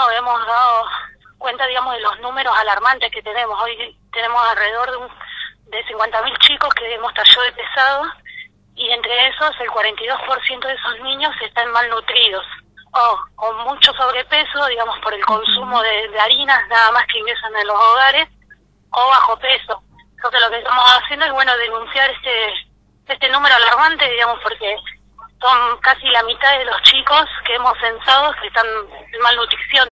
bueno, hemos dado cuenta, digamos, de los números alarmantes que tenemos. Hoy tenemos alrededor de 50.000 chicos que hemos tallado de pesado, y entre esos el 42% de esos niños están malnutridos o con mucho sobrepeso, digamos, por el consumo de harinas nada más que ingresan en los hogares, o bajo peso. Entonces lo que estamos haciendo es, bueno, denunciar este número alarmante, digamos, porque son casi la mitad de los chicos que hemos censado que están en malnutrición.